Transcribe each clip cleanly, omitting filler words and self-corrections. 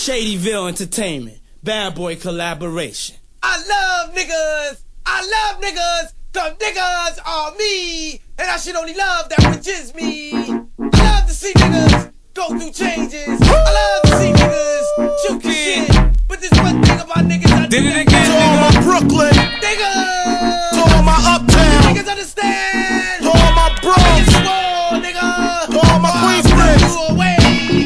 Shadyville Entertainment, Bad Boy collaboration. I love niggas, cause niggas are me, and I should only love that which is me. I love to see niggas go through changes. I love to see niggas shoot the shit. But there's one thing about niggas I did it again, to all my Brooklyn, niggas, to all my Uptown, niggas understand, to all my Bronx, nigga, to all my Queensbridge. You away.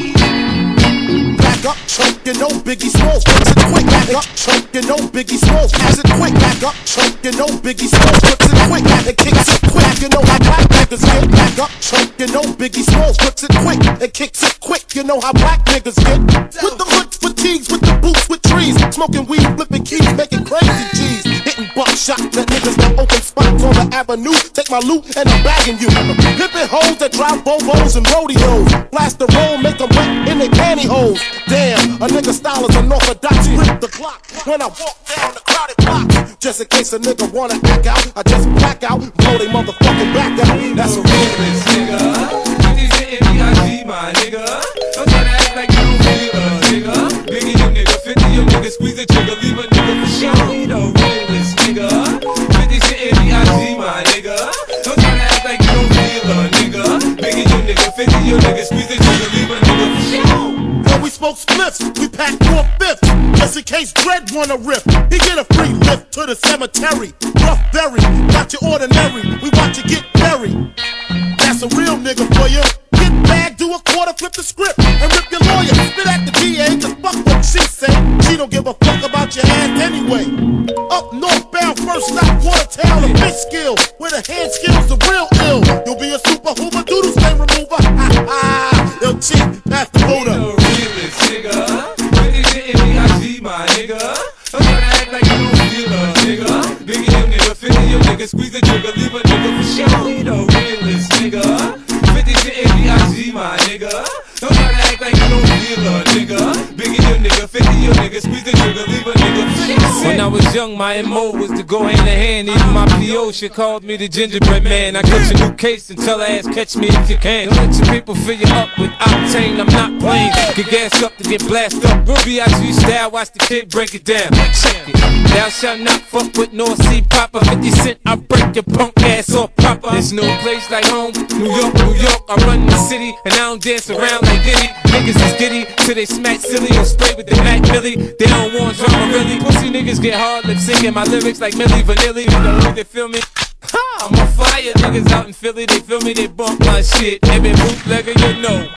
Back up, choke, you know Biggie Smalls. Puts it quick, back up, choke, you know Biggie Smalls. Pass it quick, back up, choke, you know Biggie Smalls. Puts it quick, and kicks it quick. You know how black niggas get. Back up, choke, you know Biggie Smalls. Puts it quick, and kicks it quick. You know how black niggas get. With the hoods, fatigues, with the boots, with trees. Smoking weed, flipping keys, making crazy G's. Hitting buckshot, that niggas got open spots on the avenue. Take my loot and I'm bagging you. Pimping hoes that drive Volvos and rodeos. Blast the roll, make them wet in their pantyhose. Damn, a nigga style is unorthodox. Grip the clock when I walk down the crowded block. Just in case a nigga wanna act out, I just black out, blow they motherfucking back out. That's a realist, nigga. Bitches hitting B.I.G., my nigga. Don't try to act like you don't feel us, nigga. Biggie, you nigga, 50, you nigga, squeeze the trigger, leave a nigga for sure. He the realist, nigga. Bitches hitting B.I.G., my nigga. Don't try to act like you don't feel us, nigga. Biggie, you nigga, 50, you nigga, squeeze the trigger, leave a nigga for sure. We smoke spliffs, we pack 4/5, just in case Dread wanna rip. He get a free lift to the cemetery. Rough berry, not your ordinary. We watch you get buried. That's a real nigga for you. Get back, do a quarter, flip the script, and rip your lawyer. Spit at the DA, cause fuck what she say. She don't give a fuck about your hand anyway. Up northbound, first stop, Watertown, a bitch skill. Where the hand skills the real ill. You'll be a super hoover, doodle stain remover. Ha ha, they'll cheat, pass the motor. Nigga, Biggie hitting B.I.G., my nigga. Don't try to act like you don't feel us, nigga. Biggie, you nigga, 50, you nigga, squeeze the trigger, leave a nigga for sure. He the realest, nigga. 50 hitting B.I.G., my nigga. Don't try to act like you don't feel us, nigga. Biggie, you nigga, 50, you nigga, squeeze the trigger, leave a nigga for sure. When I was young, my MO was to go hand in hand. Even my P.O. shit called me the gingerbread man. I catch a new case and tell her ass, catch me if you can. Don't let your people fill you up with octane, I'm not playing. Get gas up to get blasted up. Real B.I.G. style, watch the kid break it down. Check it. Thou shalt not fuck with North Sea Papa. 50 Cent, I break your punk ass off proper. There's no place like home. New York, New York. I run the city and I don't dance around like Diddy. Niggas is giddy till they smack silly or spray with the Mac Millie. They don't want drama really. Pussy niggas get hard lip singing my lyrics like Milli Vanilli. You know they feel me? I'm on fire, niggas out in Philly, they feel me, they bump my shit. They been bootlegger, you know.